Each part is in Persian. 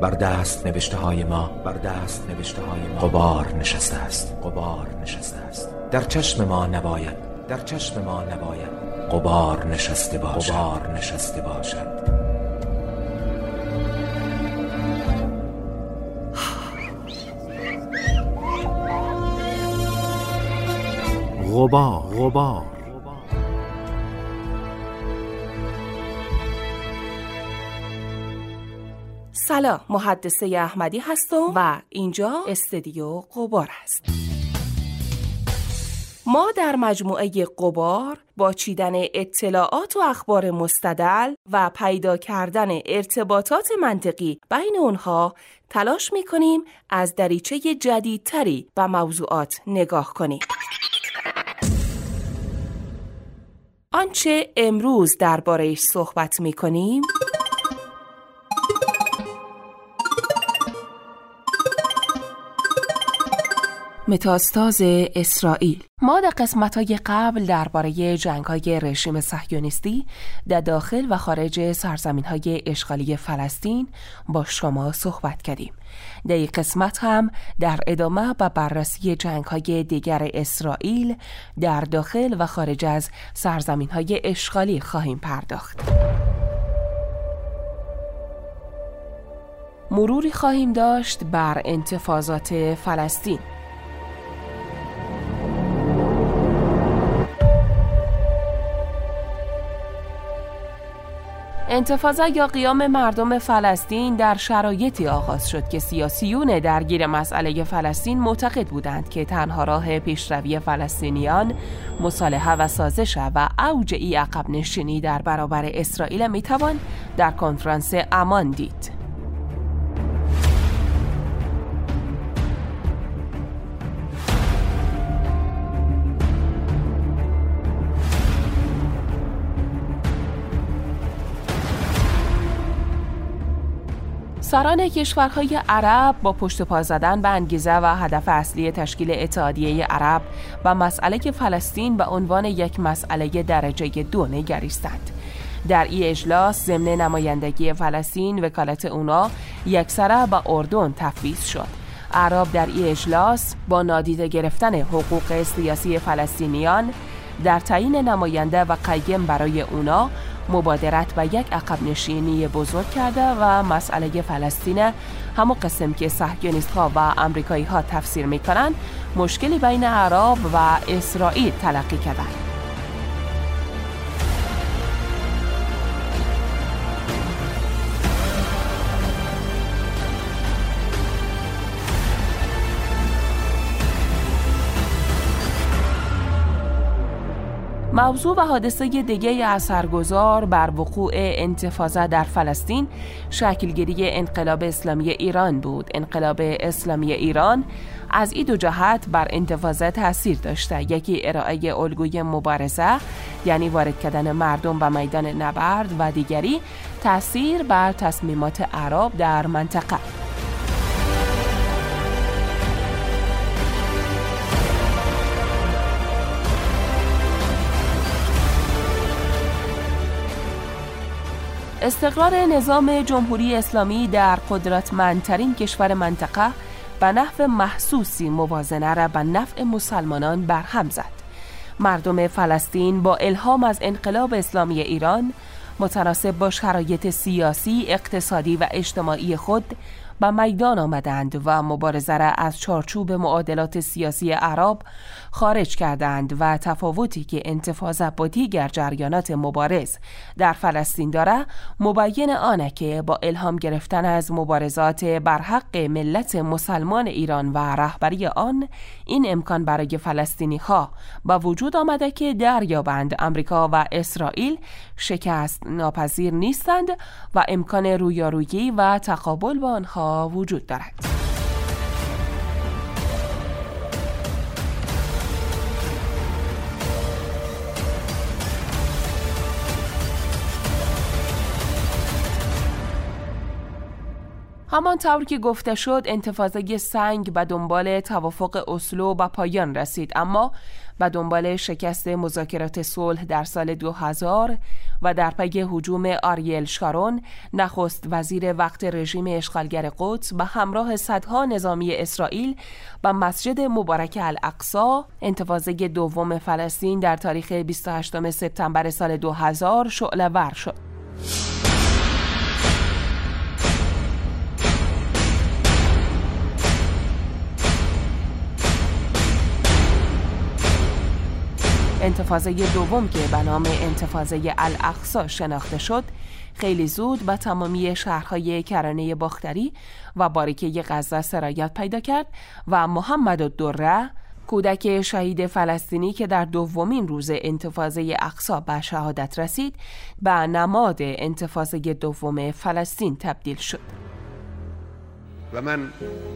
بر دست نوشته های ما غبار نشسته است. در چشم ما نباید غبار نشسته باشد. غبار. سلام، محدثه احمدی هستم و اینجا استودیو غبار است. ما در مجموعه غبار با چیدن اطلاعات و اخبار مستدل و پیدا کردن ارتباطات منطقی بین اونها تلاش می‌کنیم از دریچه جدیدتری به موضوعات نگاه کنیم. آنچه امروز درباره‌اش صحبت می‌کنیم متاستاز اسرائیل. ما در قسمت‌های قبل درباره جنگ‌های رژیم صهیونیستی در داخل و خارج سرزمین‌های اشغالی فلسطین با شما صحبت کردیم. در این قسمت هم در ادامه و بررسی جنگ‌های دیگر اسرائیل در داخل و خارج از سرزمین‌های اشغالی خواهیم پرداخت. مروری خواهیم داشت بر انتفاضات فلسطین. انتفاضه یا قیام مردم فلسطین در شرایطی آغاز شد که سیاسیون درگیر مسئله فلسطین معتقد بودند که تنها راه پیشروی فلسطینیان مصالحه و سازش و اوج عقب نشینی در برابر اسرائیل میتوان در کنفرانس عمان دید. سران کشورهای عرب با پشت پا زدن به انگیزه و هدف اصلی تشکیل اتحادیه عرب و مسئله فلسطین به عنوان یک مسئله درجه 2 نگریستند. در این اجلاس ضمن نمایندگی فلسطین وکالت اونا یکسره به اردن تفویض شد. عرب در این اجلاس با نادیده گرفتن حقوق سیاسی فلسطینیان در تعیین نماینده و قیم برای اونا مبادرت به یک عقب نشینی بزرگ کرده و مسئله فلسطین همون قسم که صهیونیست‌ها و آمریکایی‌ها تفسیر می‌کنند مشکلی بین عرب و اسرائیل تلقی کردند. موضوع و حادثه دیگه اثرگذار بر وقوع انتفاضه در فلسطین شکلگیری انقلاب اسلامی ایران بود. انقلاب اسلامی ایران از این دو جهت بر انتفاضه تأثیر داشته. یکی ارائه الگوی مبارزه، یعنی وارد کردن مردم به میدان نبرد، و دیگری تأثیر بر تصمیمات عرب در منطقه. استقرار نظام جمهوری اسلامی در قدرتمندترین کشور منطقه به نحو محسوسی موازنه را به نفع مسلمانان برهم زد. مردم فلسطین با الهام از انقلاب اسلامی ایران متناسب با شرایط سیاسی، اقتصادی و اجتماعی خود به میدان آمدند و مبارزه را از چارچوب معادلات سیاسی عرب خارج کردند و تفاوتی که انتفاضه با دیگر جریانات مبارز در فلسطین داره مبین آنه که با الهام گرفتن از مبارزات بر حق ملت مسلمان ایران و رهبری آن این امکان برای فلسطینی ها با وجود آمده که دریابند آمریکا و اسرائیل شکست ناپذیر نیستند و امکان رویارویی و تقابل با آنها وجود دارد. همانطور که گفته شد انتفاضه سنگ به دنبال توافق اسلو به پایان رسید، اما به دنبال شکست مذاکرات صلح در سال 2000 و در پی هجوم آریل شارون نخست وزیر وقت رژیم اشغالگر قدس به همراه صدها نظامی اسرائیل به مسجد مبارک الاقصی، انتفاضه دوم فلسطین در تاریخ 28 سپتامبر سال 2000 شعله‌ور شد. انتفاضه دوم که به نام انتفاضه الاقصی شناخته شد، خیلی زود به تمامی شهرهای کرانه باختری و باریکه غزه سرایت پیدا کرد و محمد الدره، کودک شهید فلسطینی که در دومین روز انتفاضه اقصی به شهادت رسید، به نماد انتفاضه دوم فلسطین تبدیل شد. و من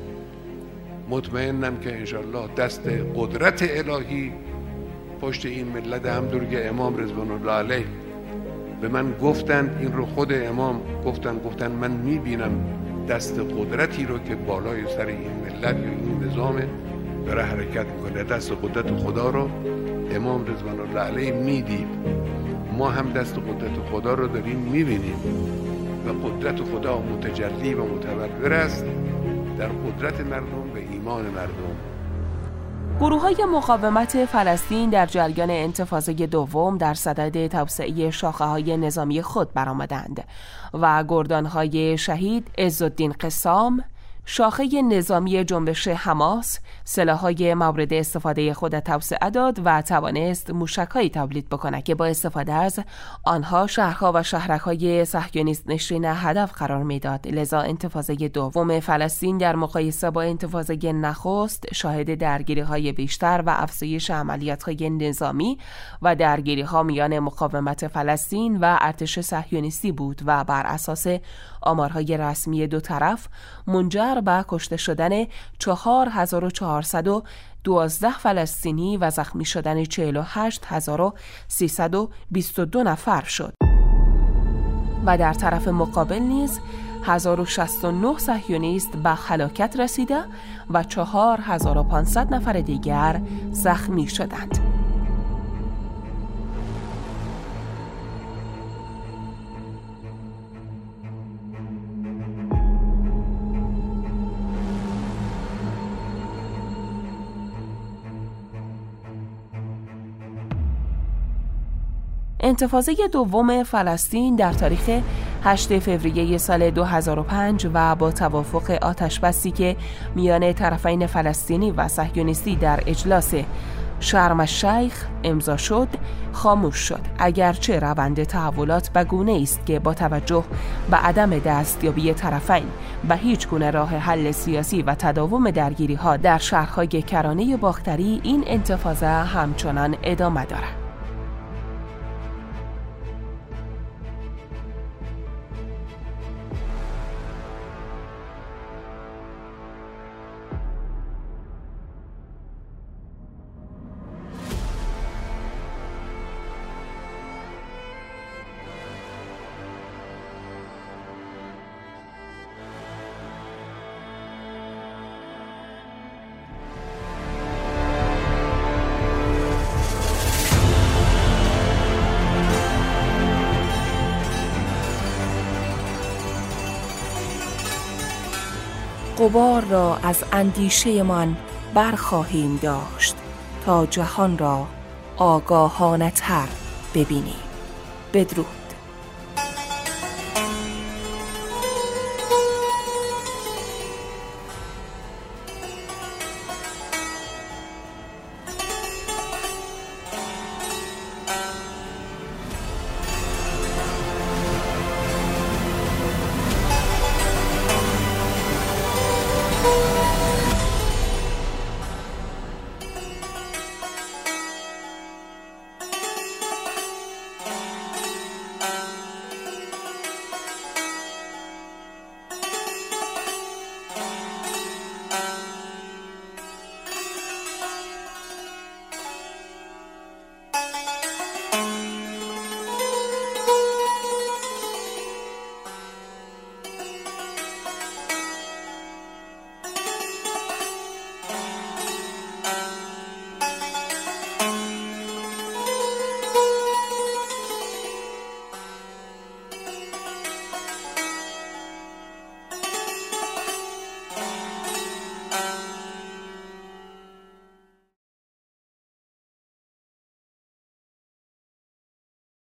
مطمئنم که انشالله دست قدرت الهی پشت این ملت، همونطور که امام رضوان الله علیه به من گفتند، این رو خود امام گفتن من میبینم دست قدرتی رو که بالای سر این ملت یا این نظام داره حرکت میکنه. دست قدرت خدا رو امام رضوان الله علیه میدید، ما هم دست قدرت خدا رو داریم میبینیم و قدرت خدا متجلی و متبلور است در قدرت مردم و ایمان مردم. گروه‌های مقاومت فلسطین در جریان انتفاضه دوم در صدد توسعه شاخه‌های نظامی خود برآمدند و گردان‌های شهید عزالدین قسام، شاخه نظامی جنبش حماس، سلاح‌های مورد استفاده خود توسعه داد و توانست موشک‌هایی تولید بکند که با استفاده از آنها شهرها و شهرک‌های صهیونیست نشین هدف قرار می‌داد. لذا انتفاضه دوم فلسطین در مقایسه با انتفاضه نخست شاهد درگیری‌های بیشتر و افزایش عملیات‌های نظامی و درگیری‌ها میان مقاومت فلسطین و ارتش صهیونیستی بود و بر اساس آمارهای رسمی دو طرف منجر به کشته شدن 4412 فلسطینی و زخمی شدن 48322 نفر شد و در طرف مقابل نیز 1069 صهیونیست به هلاکت رسیده و 4500 نفر دیگر زخمی شدند. انتفاضه دوم فلسطین در تاریخ 8 فوریه سال 2005 و با توافق آتشبسی که میان طرفین فلسطینی و صهیونیستی در اجلاس شرم الشیخ امضا شد، خاموش شد. اگرچه روند تحولات به گونه است که با توجه به عدم دستیابی طرفین به هیچ گونه راه حل سیاسی و تداوم درگیری‌ها در شهرهای کرانه باختری، این انتفاضه همچنان ادامه دارد. غبار را از اندیشه من برخواهیم داشت تا جهان را آگاهانه تر ببینیم. بدرود.